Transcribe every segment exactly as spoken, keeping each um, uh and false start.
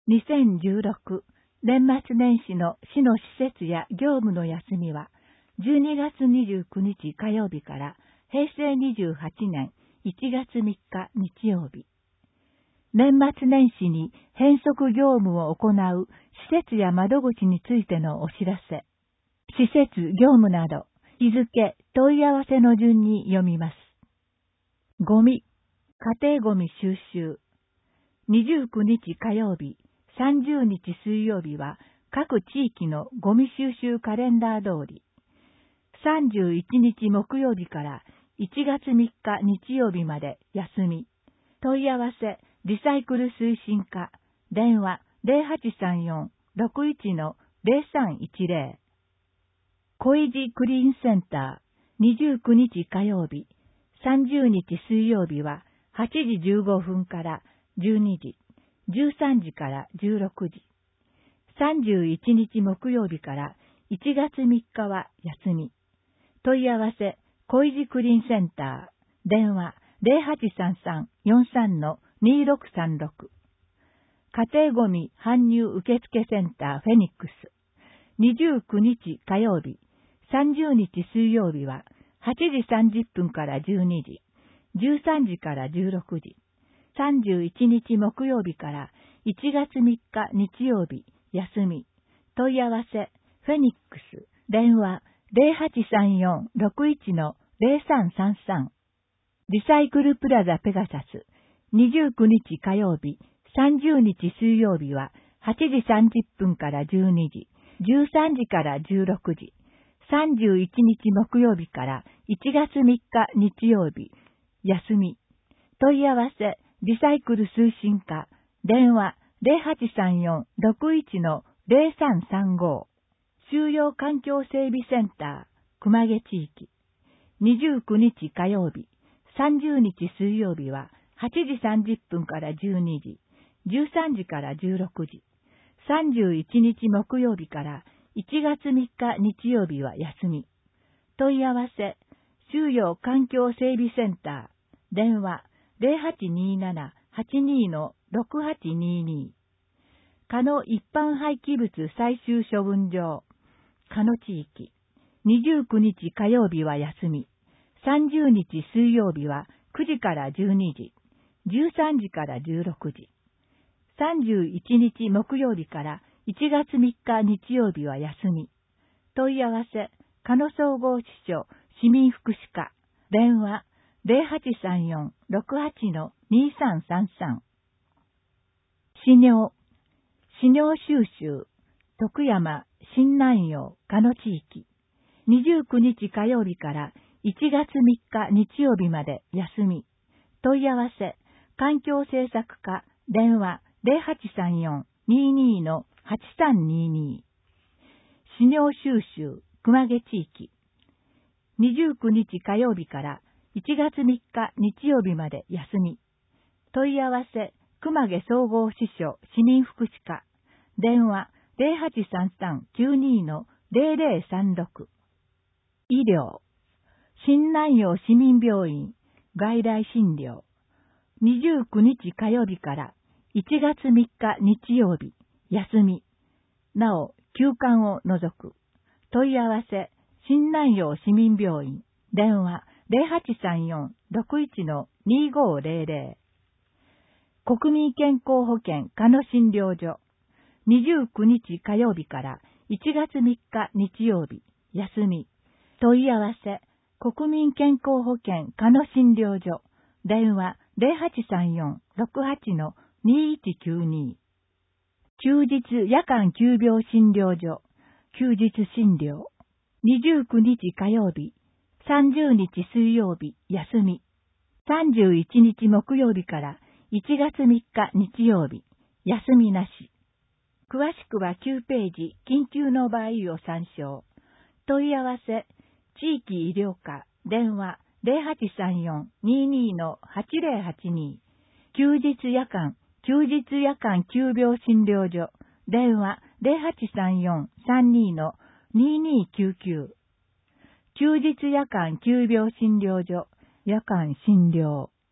にせんじゅうろく年末年始の市の施設や業務の休みは、じゅうにがつにじゅうくにち火曜日からへいせいにじゅうはちねんいちがつみっか日曜日。年末年始に変則業務を行う施設や窓口についてのお知らせ。施設業務など、日付、問い合わせの順に読みます。ゴミ、家庭ゴミ収集。にじゅうくにち火曜日、さんじゅうにち水曜日は各地域のゴミ収集カレンダー通り。さんじゅういちにち木曜日からいちがつみっか日曜日まで休み。問い合わせ、リサイクル推進課、電話ゼロはちさんよん ろくいち のゼロさんいちゼロ。小井寺クリーンセンター、にじゅうくにち火曜日、さんじゅうにち水曜日ははちじじゅうごふんからじゅうにじ、じゅうさんじからじゅうろくじ。さんじゅういちにち木曜日からいちがつみっかは休み。問い合わせ、小井寺クリーンセンター、電話ゼロはちさんさん よんさん のにろくさんろく。家庭ゴミ搬入受付センターフェニックス。にじゅうくにち火曜日、さんじゅうにち水曜日ははちじさんじゅっぷんからじゅうにじ、じゅうさんじからじゅうろくじ。さんじゅういちにち木曜日からいちがつみっか日曜日、休み。問い合わせ、フェニックス、電話ゼロはちさんよん ろくいち のゼロさんさんさん。リサイクルプラザペガサス、にじゅうくにち火曜日、さんじゅうにち水曜日ははちじさんじゅっぷんからじゅうにじ、じゅうさんじからじゅうろくじ。さんじゅういちにち木曜日からいちがつみっか日曜日、休み。問い合わせ、リサイクル推進課、電話ゼロはちさんよん ろくいち のゼロさんさんご。収容環境整備センター、熊毛地域。にじゅうくにち火曜日、さんじゅうにち水曜日ははちじさんじゅっぷんからじゅうにじ、じゅうさんじからじゅうろくじ。さんじゅういちにち木曜日からいちがつみっか日曜日は休み。問い合わせ、収容環境整備センター、電話ゼロはちにーなな はちにー のろくはちにーにー。加野一般廃棄物最終処分場、加野地域。にじゅうくにち火曜日は休み。さんじゅうにち水曜日はくじからじゅうにじ、じゅうさんじからじゅうろくじ。さんじゅういちにち木曜日からいちがつみっか日曜日は休み。問い合わせ、加野総合支所市民福祉課、電話ゼロはちさんよん ろくはち のにさんさんさん。飼尿、飼尿収集、徳山、新南陽、加野地域。にじゅうくにち火曜日からいちがつみっか日曜日まで休み。問い合わせ、環境政策課、電話ゼロはちさんよん にーにー のはちさんにーにー。飼尿収集、熊毛地域。にじゅうくにち火曜日からいちがつみっか日曜日まで休み。問い合わせ、熊毛総合支所市民福祉課。電話ゼロはちさんさん きゅうにー のゼロゼロさんろく。医療。新南陽市民病院外来診療。にじゅうくにち火曜日からいちがつみっか日曜日、休み。なお、休館を除く。問い合わせ、新南陽市民病院、電話ゼロはちさんよん ろくいち のにごゼロゼロ。国民健康保険加野診療所。にじゅうくにち火曜日からいちがつみっか日曜日、休み。問い合わせ、国民健康保険加野診療所、電話ゼロはちさんよん ろくはち のにいちきゅうに。休日夜間急病診療所、休日診療。にじゅうくにち火曜日、さんじゅうにち水曜日、休み。さんじゅういちにち木曜日からいちがつみっか日曜日、休みなし。詳しくはきゅうページ、緊急の場合を参照。問い合わせ、地域医療課、電話ゼロはちさんよん にーにー のはちゼロはちに。休日夜間、休日夜間急病診療所、電話ゼロはちさんよん さんにー のにーにーきゅうきゅう。休日夜間急病診療所、夜間診療。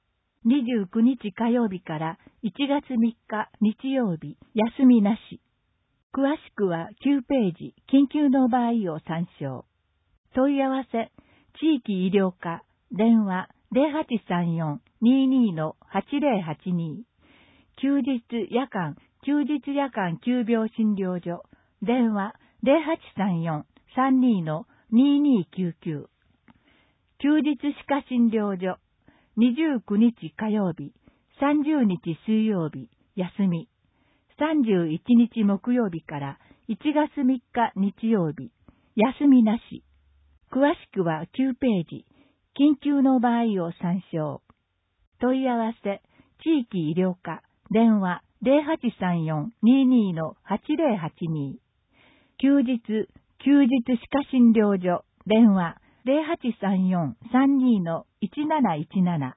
にじゅうくにち火曜日からいちがつみっか日曜日、休みなし。詳しくはきゅうページ、緊急の場合を参照。問い合わせ、地域医療課、電話 ゼロはちさんよん にーにー のはちゼロはちに。休日夜間、休日夜間急病診療所、電話ゼロはちさんよん さんにー のにーにーきゅうきゅう。休日歯科診療所、にじゅうくにち火曜日、さんじゅうにち水曜日、休み。さんじゅういちにち木曜日からいちがつみっか日曜日、休みなし。詳しくはきゅうページ、緊急の場合を参照。問い合わせ、地域医療課、電話ゼロはちさんよん にーにー のはちゼロはちに。休日、休日歯科診療所、電話ゼロはちさんよん さんにー のいちなないちなな。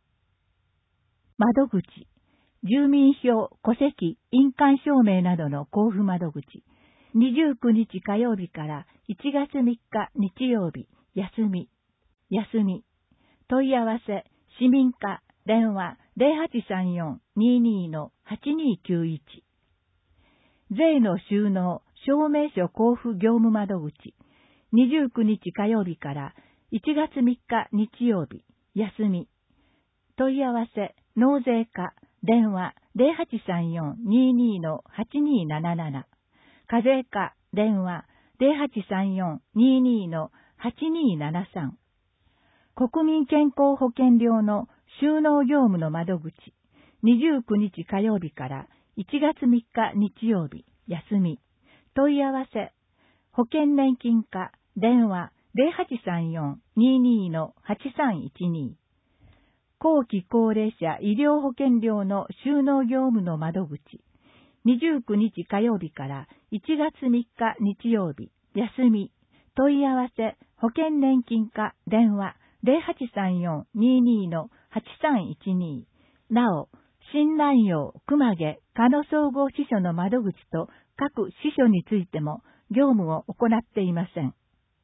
窓口、住民票、戸籍、印鑑証明などの交付窓口。にじゅうくにち火曜日からいちがつみっか日曜日、休み。休み。問い合わせ、市民課、電話ゼロはちさんよん にーにー のはちにーきゅういち。税の収納、証明書交付業務窓口。にじゅうくにち火曜日からいちがつみっか日曜日、休み。問い合わせ、納税課、電話ゼロはちさんよん にーにー のはちにーなななな。課税課、電話ゼロはちさんよん にーにー のはちにーななさん。国民健康保険料の収納業務の窓口。にじゅうくにち火曜日からいちがつみっか日曜日、休み。問い合わせ、保険年金課、電話ゼロはちさんよん にーにー のはちさんいちに。後期高齢者医療保険料の収納業務の窓口。にじゅうくにち火曜日からいちがつみっか日曜日、休み。問い合わせ、保険年金課、電話ゼロはちさんよん にーにー のはちさんいちに。なお、新南陽、熊毛、鹿野総合支所の窓口と各支所についても業務を行っていません。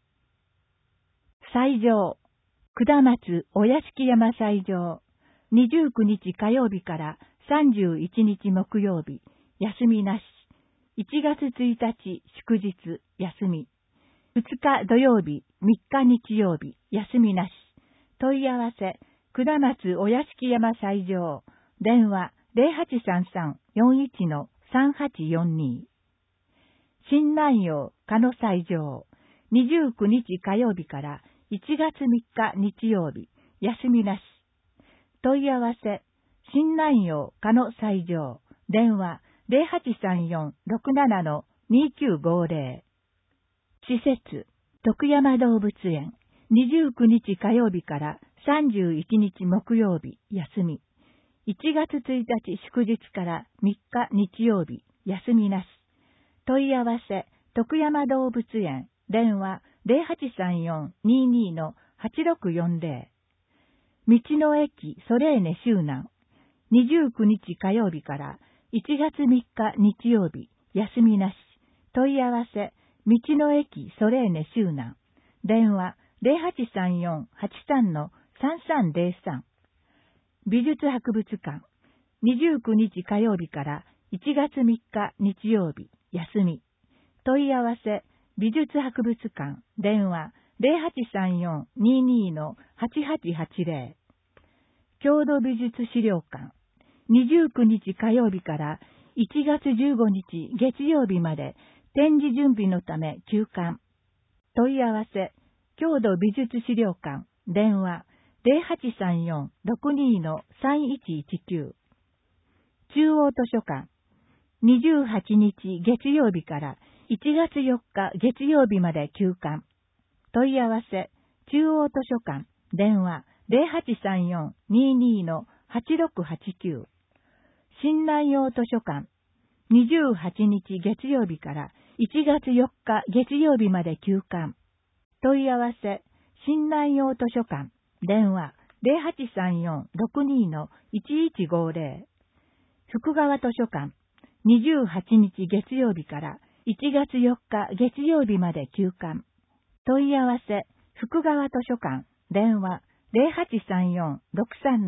斎場、下松お屋敷山斎場、にじゅうくにち火曜日からさんじゅういちにち木曜日、休みなし。いちがつついたち祝日、休み。ふつか土曜日、みっか日曜日、休みなし。問い合わせ、下松お屋敷山斎場、電話ゼロはちさんさん よんいち のさんはちよんに。新南陽鹿野斎場、にじゅうくにち火曜日からいちがつみっか日曜日、休みなし。問い合わせ、新南陽鹿野斎場、電話ゼロはちさんよん ろくなな のにきゅうごゼロ。施設、徳山動物園、にじゅうくにち火曜日からさんじゅういちにち木曜日、休み。いちがつついたち祝日からみっか日曜日、休みなし。問い合わせ、徳山動物園、電話ゼロはちさんよん にーにー のはちろくよんゼロ。道の駅ソレーネ周南、にじゅうくにち火曜日からいちがつみっか日曜日、休みなし。問い合わせ、道の駅ソレーネ周南、電話ゼロはちさんよん はちさん のさんさんゼロさん。美術博物館、にじゅうくにち火曜日からいちがつみっか日曜日、休み。問い合わせ、美術博物館、電話ゼロはちさんよん にーにー のはちはちはちゼロ。郷土美術資料館、にじゅうくにち火曜日からいちがつじゅうごにち月曜日まで展示準備のため休館。問い合わせ、郷土美術資料館、電話ゼロはちさんよん ろくにー のさんいちいちきゅう。中央図書館、にじゅうはちにち月曜日からいちがつよっか月曜日まで休館。問い合わせ、中央図書館、電話ゼロはちさんよん にーにー のはちろくはちきゅう。新南陽図書館、にじゅうはちにち月曜日からいちがつよっか月曜日まで休館。問い合わせ、新南陽図書館、電話ゼロはちさんよん ろくにー のいちいちごゼロ。福川図書館、にじゅうはちにち月曜日からいちがつよっか月曜日まで休館。問い合わせ、福川図書館、電話ゼロはちさんよん ろくさん の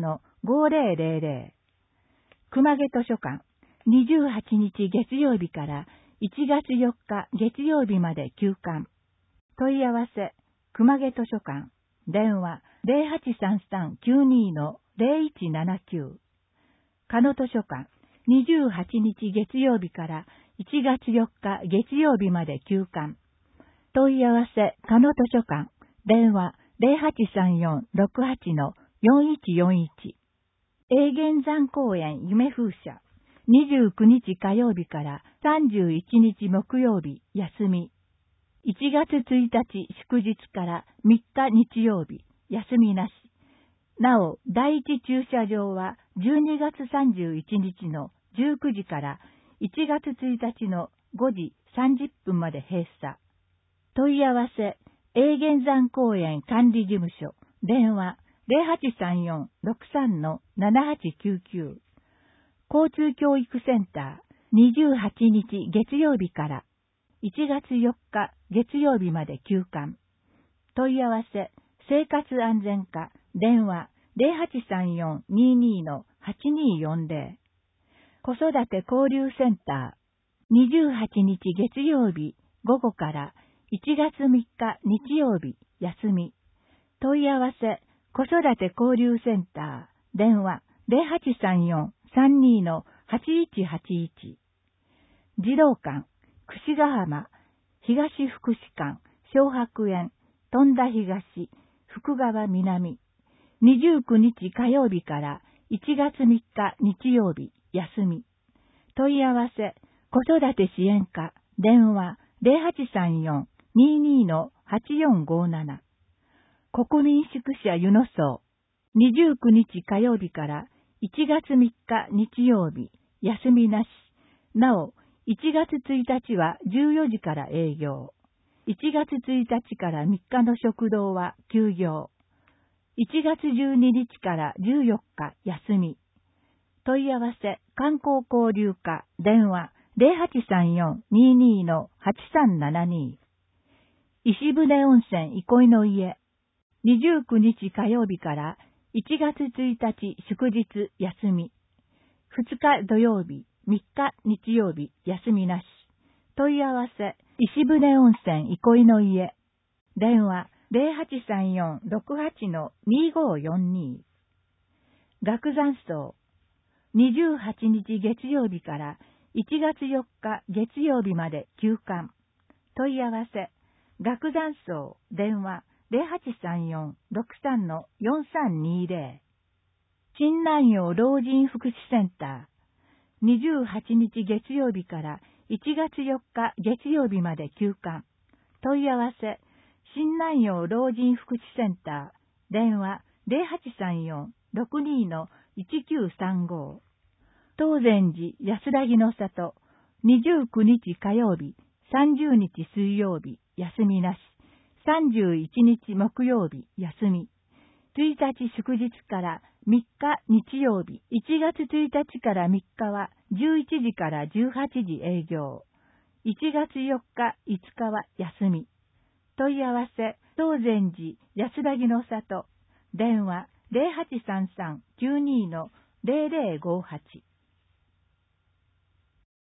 ごぜろぜろぜろ。熊毛図書館、にじゅうはちにち月曜日からいちがつよっか月曜日まで休館。問い合わせ、熊毛図書館、電話 ゼロはちさんさんきゅうにのゼロいちななきゅう。鹿野図書館、にじゅうはちにち月曜日からいちがつよっか月曜日まで休館。問い合わせ、鹿野図書館、電話ゼロはちさんよんろくはちのよんいちよんいち。永源山公園夢風車、にじゅうくにち火曜日からさんじゅういちにち木曜日休み。いちがつついたち祝日からみっか日曜日休みなし。なお、第一駐車場はじゅうにがつさんじゅういちにちのじゅうくじからいちがつついたちのごじさんじゅっぷんまで閉鎖。問い合わせ、永源山公園管理事務所、電話ゼロはちさんよんろくさんのななはちきゅうきゅう。交通教育センター、にじゅうはちにち月曜日からいちがつよっか月曜日まで休館。問い合わせ、生活安全課、電話ゼロはちさんよんににのはちによんぜろ。子育て交流センター、にじゅうはちにち月曜日午後からいちがつみっか日曜日休み。問い合わせ、子育て交流センター、電話ゼロはちさんよんさんにのはちいちはちいち。児童館、櫛ヶ浜、東福祉館、小白園、富田東、福川南。にじゅうくにち火曜日からいちがつみっか日曜日休み。問い合わせ、子育て支援課、電話ゼロはちさんよんににのはちよんごなな。国民宿舎湯の荘、にじゅうくにち火曜日からいちがつみっか日曜日休みなし。なお、いちがつついたちはじゅうよじから営業。いちがつついたちからみっかの食堂は休業。いちがつじゅうににちからじゅうよっか休み。問い合わせ、観光交流課、電話ゼロはちさんよんににのはちさんななに。石舟温泉憩いの家、にじゅうくにち火曜日からいちがつついたち祝日休み。ふつか土曜日、みっか日曜日休みなし。問い合わせ、石舟温泉憩いの家、電話ゼロはちさんよんろくはちのにごよんに。岳山荘、にじゅうはちにち月曜日からいちがつよっか月曜日まで休館。問い合わせ、岳山荘、電話ゼロはちさんよんろくさんのよんさんにぜろ。新南陽老人福祉センター、にじゅうはちにち月曜日からいちがつよっか月曜日まで休館。問い合わせ、新南陽老人福祉センター、電話ゼロはちさんよんろくにのいちきゅうさんご。東禅寺安らぎの里、にじゅうくにち火曜日、さんじゅうにち水曜日休みなし。さんじゅういちにち木曜日休み。ついたち祝日からみっか日曜日、いちがつついたちからみっかはじゅういちじからじゅうはちじ営業。いちがつよっか、いつかは休み。問い合わせ、東禅寺安らぎの里、電話ゼロはちさんさんきゅうにのゼロゼロごはち。